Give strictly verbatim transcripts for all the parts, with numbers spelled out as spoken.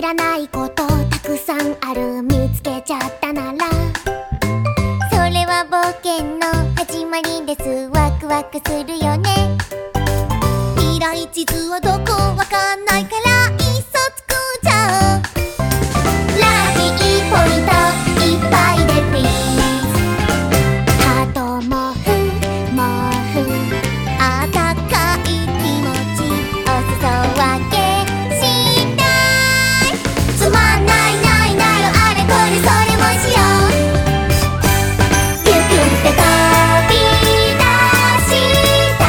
らないことたくさんある、見つけちゃったならそれは冒険の始まりです。ワクワクするよね。未来地図はどこわかんないからいっそ作っちゃおう。ラッキーポイントいっぱいでピース。ハートもふもふあったかい気持ちお裾分けしたい。つまんないないなよあれこれそれもしよう。ピュピュって飛び出した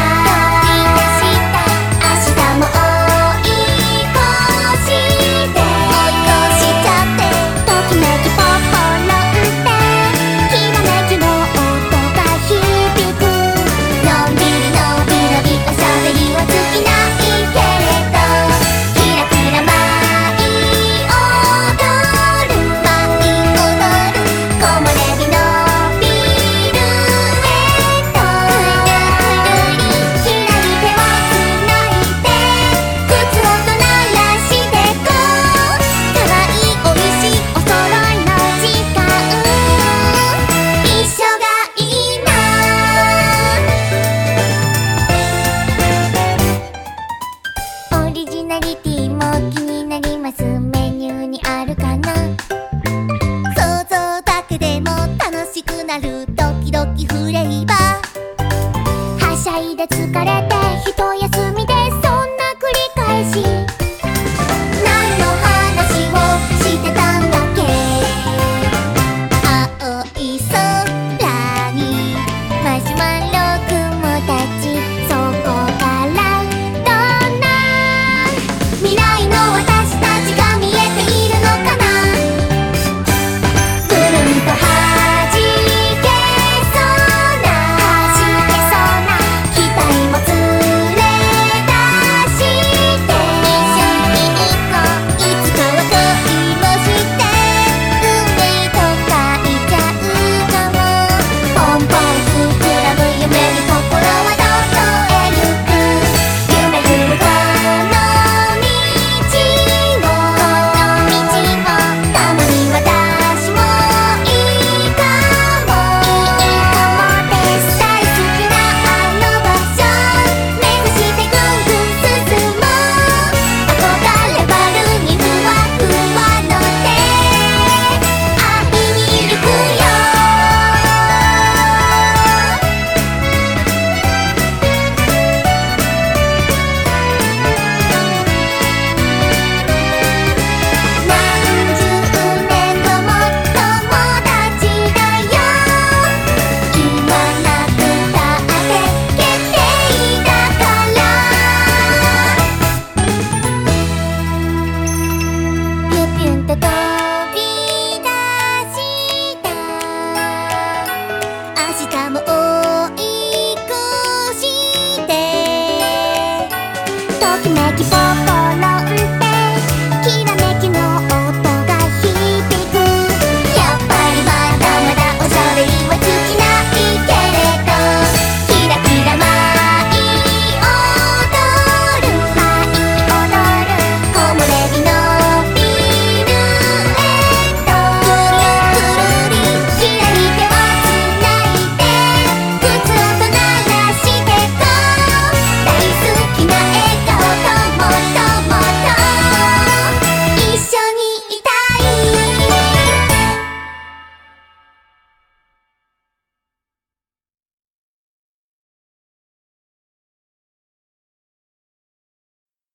明日も追い越して追い越しちゃってときめきポッポロンってきらめきの音が響く。のんびりのびのびおしゃべりは尽きないけれどキラキラ舞い踊る舞い踊る木漏れ日のビルへとくるり左手をつないで靴音鳴らしてこう。かわいいおいしいお揃いの時間一緒がいいな。オリジナリティも気になります。メニューにあるかな。想像だけでも楽しくなるドキドキフレーバー。はしゃいで疲れて